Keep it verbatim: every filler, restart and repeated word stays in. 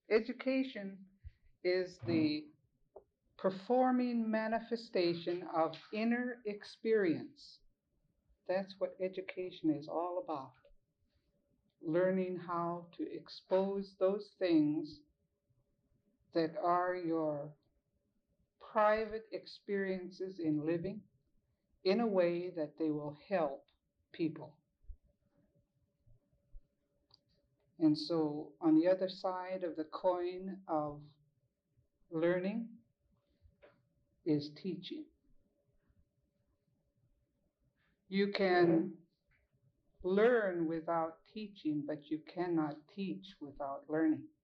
Education is the performing manifestation of inner experience. That's what education is all about. Learning how to expose those things that are your private experiences in living in a way that they will help people. And so, on the other side of the coin of learning is teaching. You can learn without teaching, but you cannot teach without learning.